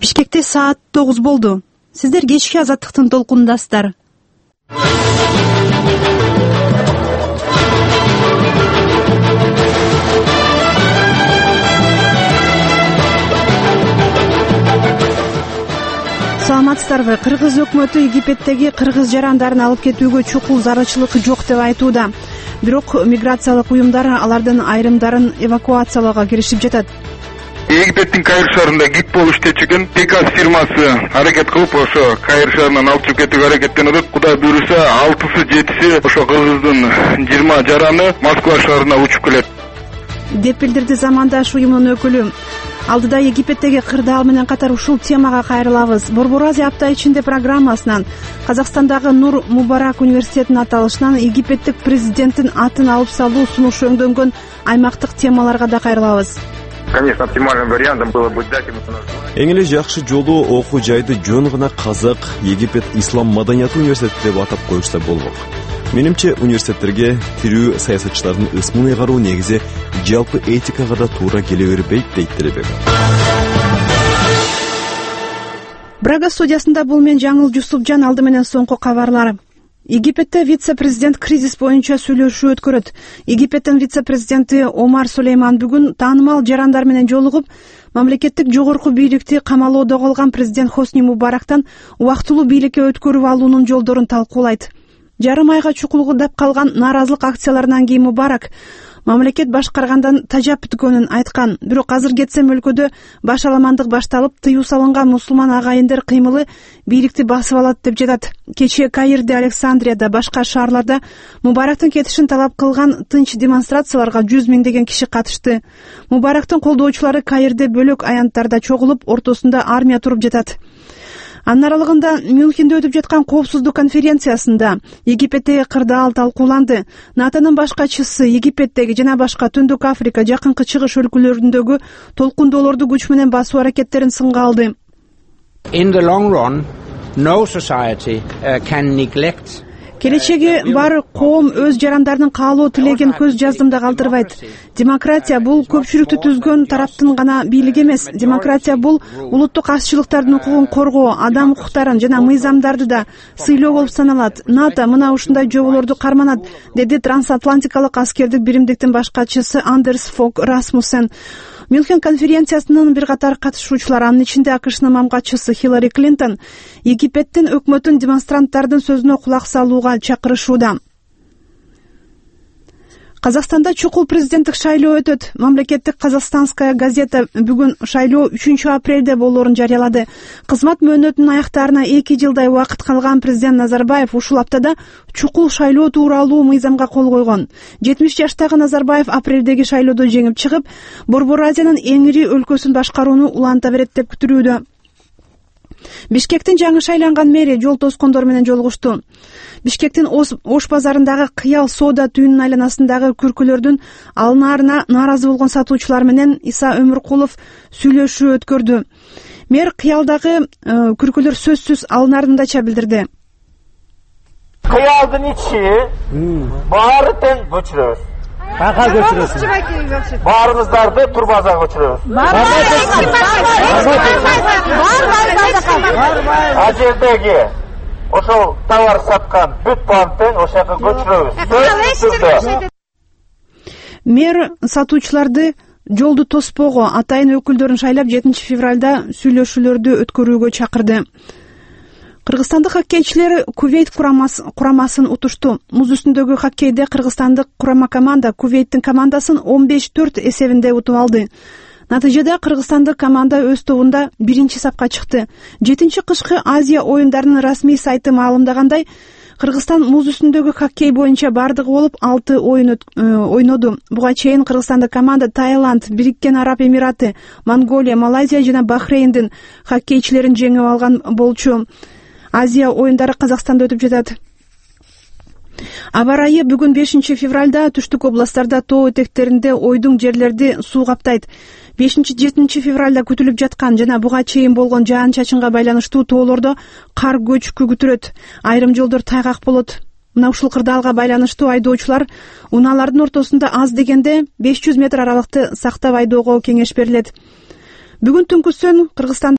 Бишкекте саат 9 болду. Сиздер кечки азаттыктын толкунундасыздар. Саламатсыздарбы? Кыргыз өкмөтү Египеттеги кыргыз жарандарын алып кетүүгө чукул зарылчылык жок деп айтууда. Бирок миграциялык уюмдар алардын айрымдарын эвакуациялоого киришип жатат. Египеттин Каир шаарында гид болуп иштечүгөн Пекас фирмасы аракет кылып ошо Каир шаарынан алып чыгып кетүүгө аракеттенет. Кудай буйруса 6-7 ошо кыргыздын 20 жараны Москва шаарына учуп келет деп билдирди Замандаш уюмунун өкүлү. Алдыда Египеттеги кырдаал менен катар ушул темага кайрылабыз. Борбор Азия апта ичинде программасынан Казакстандагы Нур Мубарак университетинин аталышынан египеттик президенттин атын алып салуу сунушу өңдөнгөн аймактык темаларга да кайрылабыз. Конечно, оптимальным вариантом было бы дать ему название. Эң эле жакшы жолу окуу жайды жөн гана Казак Египет Ислам маданияты университети деп атап коюшса болмок. Менимче университеттерге тирүү саясатчылардын ысмын ыйгаруу негизи жалпы этикага да туура келе бербейт дейт Теребек. Брага студиясында бул мен Жаңыл Жусупжан, алды менен соңку кабарлар. Египетте вице-президент кризис боюнча сүйлөшүү өткөрөт. Египеттин вице-президенти Омар Сулейман бүгүн таанымал жарандар менен жолугуп, мамлекеттик жогорку бийликти камалоодо калган президент Хосни Мубарактан убактылуу бийликке өткөрүп алуунун жолдорун талкуулайт. Жарым айга чукулдап калган нааразылык акцияларынан кийин Мубарак мамлекет башкаргандан тажап бүткөнүн айткан. Бирок азыр кетсем өлкөдө башаламандык башталып, тыюу салынган мусулман агайындар кыймылы бийликти басып алат деп жатат. Кечээ Каирде, Александрияда, башка шаарларда Мубарактын кетишин талап кылган тынч демонстрацияларга 100 миңдеген киши катышты. Мубарактын колдоочулары Каирде бөлөк аянттарда чогулуп, ортосунда армия туруп жатат. Анын аралыгында Мюнхенде өтүп жаткан коопсуздук конференциясында Египеттеги кырдаал талкууланды. НАТОнун башкачысы Египеттеги жана башка Түндүк Африка, Жакынкы Чыгыш өлкөлөрүндөгү толкундоолорду күч менен басуу аракеттерин сынга алды. In the long run, no society can neglect. Келечеги бар коом өз жарандардын каалоо тилеген көз жаздымда калтырбайт. Демократия бул көпчүлүктү түзгөн тараптын гана бийлиги эмес. Демократия бул улуттук азчылыктардын укугун коргоо, адам укуктарын жана мыйзамдарды да сыйлоо болуп саналат. НАТО мына ушундай жоболорду карманат, деди трансатлантикалык аскердик биримдиктин башкачысы Андерс Фог Расмуссен. Мюнхен конференциясынын бир катар катышуучулары, анын ичинде АКШнын мамгатчысы Хиллари Клинтон, Египеттин өкмөтүн демонстранттардын сөзүнө кулак салууга чакырышууда. Казакстанда чукул президенттик шайлоо өтөт. Мамлекеттик Казахстанская газета бүгүн шайлоо 3 апрелде болоорун жарыялады. Кызмат мөөнөтүнүн аяктарына 2 жылдай убакыт калган президент Назарбаев ушул аптада чукул шайлоо тууралуу мыйзамга кол койгон. 70 жаштагы Назарбаев апрелдеги шайлоодо жеңип чыгып, Борбор Азиянын эң ири өлкөсүн башкарууну уланта берет деп күтүлүүдө. Бишкектин жаңы шайланган мэри жол тоскондор менен жолугушту. Бишкектин Ош базарындагы Кыял соода түйүнүнүн айланасындагы күркөлөрдүн алынаарына нааразы болгон сатуучулар менен Иса Өмүркулов сүйлөшүү өткөрдү. Мэр Кыялдагы күркөлөр сөзсүз алынаарындача билдирди. Кыялдын ичи баары тең көчүрөбүз. Кага көчүрөсүз? Баарыңыздарды турбазага көчүрөбүз. Ажердеги ошол товар саткан бүт банктен ошака көчүрөбүз. Мэр сатуучуларды жолду тоспого, атайын өкүлдөрүн шайлап 7 февралда сүйлөшүүлөрдү өткөрүүгө чакырды. Кыргызстандык хоккейчилер Кувейт курамасын утушту. Муз үстүндөгү хоккейде кыргызстандык курама команда Кувейттин командасын 15-4 эсебинде утуп алды. Натыйжада кыргызстандык команда өз тобунда 1-чи сапка чыкты. 7-чи кышкы Азия оюндарынын расмий сайты маалымдагандай, Кыргызстан муз үстүндөгү хоккей боюнча бардыгы болуп 6 оюн ойноду. Буга чейин кыргызстандык команда Таиланд, Бириккен Араб Эмираты, Монголия, Малайзия жана Бахрейндин хоккейчилерин жеңип алган болчу. Азия оюндары Казакстанда өтүп жатат. Аба ырайы бүгүн 5 февралда түштүк областтарда тоо этектеринде ойдуң жерлерди суу каптайт. 5-7 февралда күтүлүп жаткан жана буга чейин болгон жаан-чачынга байланыштуу тоолордо кар көчкү күтүлөт. Айрым жолдор тайгак болот. Мына ушул кырдаалга байланыштуу айдоочулар унаалардын ортосунда аз дегенде 500 метр аралыкты сактап айдоого кеңеш берилет. Бүгүн түнкүсүн Кыргызстан